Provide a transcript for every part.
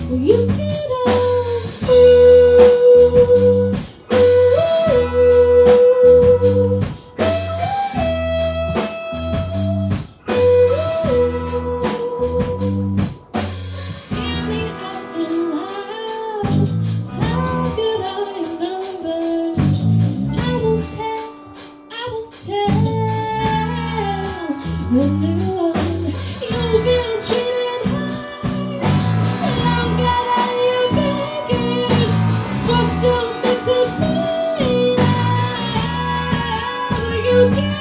Will you get up? Ooh, Counting up in loud, how good are your numbers? I won't tell the new one. You've been cheated hard, and I'm glad you baggage for something to find out. Will you get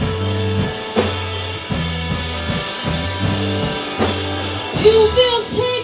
you feel